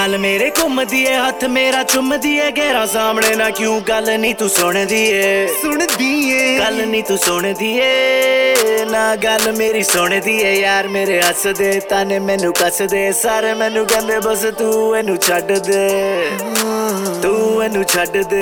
गल मेरे घुमदी है, हथ मेरा चुमदी है, गहरा सामने ना क्यों गल नहीं तू सुनदी है, गल नहीं तू सुनदी है ना, गल मेरी सुनदी है। यार मेरे हस दे ताने मैनू कस दे, सारे मैनू कहंदे बस तू इनू छड्ड दे, तू इनू छड्ड दे।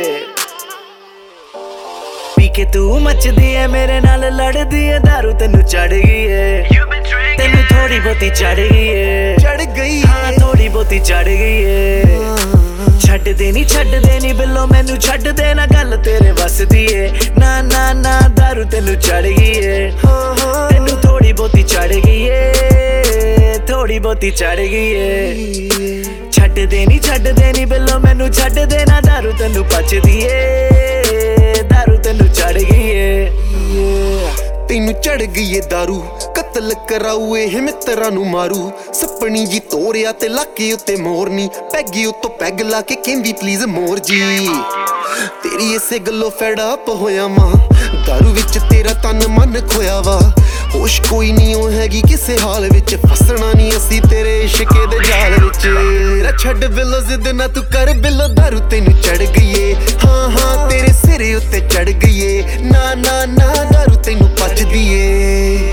पी के तू मचदी है मेरे नाल लड़दी है, दारू तेनू चढ़ गई है, तेनू थोड़ी बहुती चढ़ गई है, चढ़ गई हाँ थोड़ी बहुती चढ़ गई है। छड्ड दे नी बिल्लो मैनू छड्ड दे ना, गल तेरे वस दी है ना ना ना, दारू तेनू चढ़ गई है, तेनू थोड़ी बहुती चढ़ गई है, थोड़ी बहुती चढ़ गई है। छड्ड दे नी बिल्लो मैनू छड्ड दे ना, दारू तेनू पचदी है, दारू तेनू चढ़ गई है। तेनू चढ़ गई है दारू, कतल कराऊ ਇਹ ਮਿੱਤਰਾਂ ਨੂੰ ਮਾਰੂ, ਸੱਪਣੀ ਜੀ ਤੋਰਿਆ ਤੇ ਲਾਕੇ ਉੱਤੇ ਮੋਰਨੀ, ਪੈਗੀ ਉਤੋਂ ਪੈਗ ਲਾ ਕੇ ਕਹਿੰਦੀ ਪਲੀਜ਼ ਮੋਰ ਜੀ। ਤੇਰੀ ਇਸੇ ਗੱਲੋਂ ਫੈਡ ਅਪ ਹੋਇਆ ਮਾਂ, ਦਾਰੂ ਵਿੱਚ ਤੇਰਾ ਤਨ ਮਨ ਖੋਇਆ ਵਾ, ਹੋਸ਼ ਕੋਈ ਨਹੀਂ ਉਹ ਹੈਗੀ ਕਿਸੇ ਹਾਲ ਵਿੱਚ, ਫਸਣਾ ਨਹੀਂ ਅਸੀਂ ਤੇਰੇ ਇਸ਼ਕੇ ਦੇ ਜਾਲ ਵਿੱਚ। ਰਾ ਛੱਡ ਬਿੱਲੋ ਜ਼ਿੱਦ ਨਾ ਤੂੰ ਕਰ ਬਿੱਲੋ, ਦਾਰੂ ਤੈਨੂੰ ਚੜ ਗਈ ਏ, ਹਾਂ ਹਾਂ ਤੇਰੇ ਸਿਰੇ ਉੱਤੇ ਚੜ ਗਈ ਏ, ਨਾ ਨਾ ਨਾ ਦਾਰੂ ਤੈਨੂੰ ਪਚਦੀ ਏ।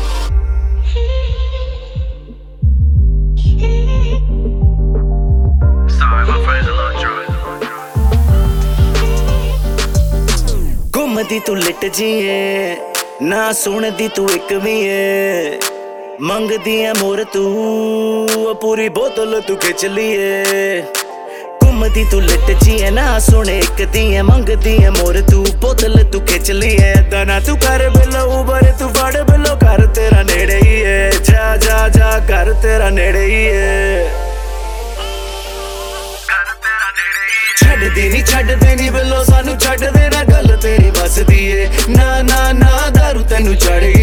घुमदी तू लिट जीए ना, सुनदी तू एक भी है, मंगदी है मोर तू पूरी बोतल तू खिंच लिए। घुमदी तू लिट जीए ना, सुने एक दी है, मंगदी है मोर तू बोतल तू खिंच लिए। दाना तू कर बिलो उबर तू फड़ बिलो, कर तेरा नेड़े ही है, जा जा जा कर तेरा नेड़े ही है। छड्ड देनी बिल्लो सानू छड्ड देना, गल तेरी बस दी है ना ना ना, दारू तेनू चढ़